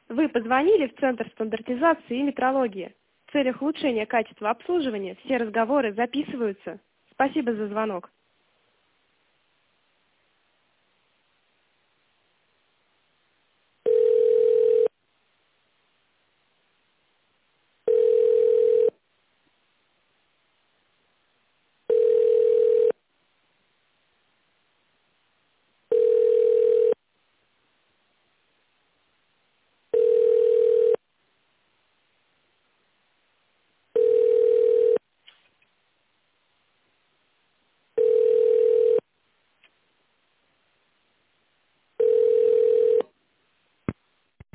Вы позвонили в Центр стандартизации и метрологии. В целях улучшения качества обслуживания все разговоры записываются. Спасибо за звонок.